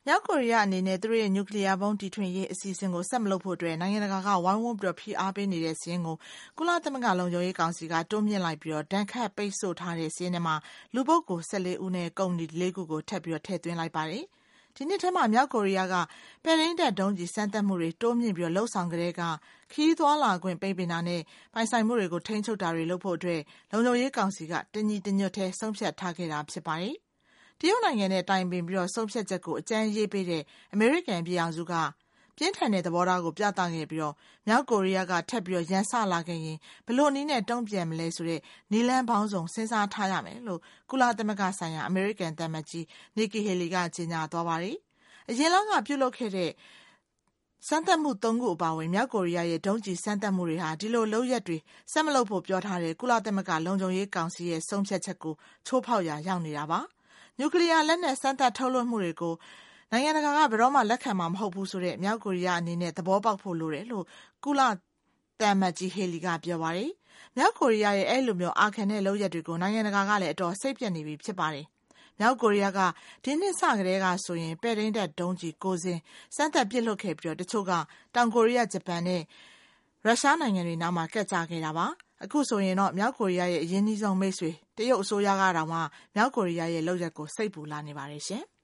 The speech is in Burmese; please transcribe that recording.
မြောက်ကိုရီးယားအနေနဲ့သူတို့ရဲ့နျူကလ িয়ার ဘုံးတီထွင်ရေးအစီအစဉ်ကိုဆက်မလုပ်ဖို့အတွက်နိုင်ငံတကာကဝိုင်းဝန်းပြီးဖိအားပေးနေတဲ့စာရင်းကိုကုလသမဂ္ဂလုံခြုံရေးကောင်စီကတိုးမြင့်လိုက်ပြီးဒဏ်ခတ်ပိတ်ဆို့ထားတဲ့စာရင်းထဲမှာလူပုဂ္ဂိုလ်14ဦးနဲ့ကုမ္ပဏီ4ခုကိုထပ်ပြီးထည့်သွင်းလိုက်ပါတယ်။ဒီနှစ်ထဲမှာမြောက်ကိုရီးယားကပဲ့ထိန်းတပ်ဒုံးကျည်စမ်းသပ်မှုတွေတိုးမြင့်ပြီးလှုပ်ဆောင်ကြတဲ့ကခရီးသွားလာခွင့်ပိတ်ပင်တာနဲ့ပိုင်ဆိုင်မှုတွေကိုထိန်းချုပ်တာတွေလုပ်ဖို့အတွက်လုံခြုံရေးကောင်စီကတညီတညွတ်ထဲဆုံးဖြတ်ထားခဲ့တာဖြစ်ပါတယ်။တရုတ်နိုင်ငံနဲ့တိုင်ပင်ပြီးဆုံးဖြတ်ချက်ကိုအကြံရေးပေးတဲ့အမေရိကန်ပြည်ထောင်စုကပြင်းထန်တဲ့သဘောထားကိုပြသခဲ့ပြီးမြောက်ကိုရီးယားကထပ်ပြီးရန်စလာခဲ့ရင်ဘယ်လိုနည်းနဲ့တုံ့ပြန်မလဲဆိုတဲ့နည်းလမ်းပေါင်းစုံစဉ်းစားထားရမယ်လို့ကုလသမဂ္ဂဆိုင်ရာအမေရိကန်သံအမတ်ကြီး Nikki Haley ကကြေညာသွားပါတယ်။အရင်လကပြုလုပ်ခဲ့တဲ့စမ်းသပ်မှု3ခုအပါအဝင်မြောက်ကိုရီးယားရဲ့ဒုံးကျည်စမ်းသပ်မှုတွေဟာဒီလိုလုပ်ရက်တွေဆက်မလုပ်ဖို့ပြောထားတဲ့ကုလသမဂ္ဂလုံခြုံရေးကောင်စီရဲ့ဆုံးဖြတ်ချက်ကိုချိုးဖောက်ရာရောက်နေတာပါ။နျူကလ িয়ার လက်နက်စမ်းသပ်ထုတ်လွှတ်မှုတွေကိုနိုင်ငံတကာကဘယ်တော့မှလက်ခံမှာမဟုတ်ဘူးဆိုတဲ့မြောက်ကိုရီးယားအနေနဲ့သဘောပေါက်ဖို့လိုတယ်လို့ကုလသံအမတ်ကြီး Haley ကပြောပါတယ်။မြောက်ကိုရီးယားရဲ့အဲ့လိုမျိုးအာခံတဲ့လုပ်ရက်တွေကိုနိုင်ငံတကာကလည်းအတော်စိတ်ပြတ်နေပြီဖြစ်ပါတယ်။မြောက်ကိုရီးယားကဒီနှစ်စကတည်းကဆိုရင်ပဲ့ထိန်းတပ်ဒုံးကျည်9စင်းစမ်းသပ်ပစ်လွှတ်ခဲ့ပြီးတချို့ကတောင်ကိုရီးယားဂျပန်နဲ့ရုရှားနိုင်ငံတွေနားမှာကပ်ကြခဲ့တာပါ။အခုဆိုရင်တော့မြောက်ကိုရီးယားရဲ့အရင်းနှီးဆုံးမိတ်ဆွေတရုတ်အစိုးရကတောင်မှမြောက်ကိုရီးယားရဲ့လုပ်ရက်ကိုစိတ်ပူလာနေပါတယ်ရှင်။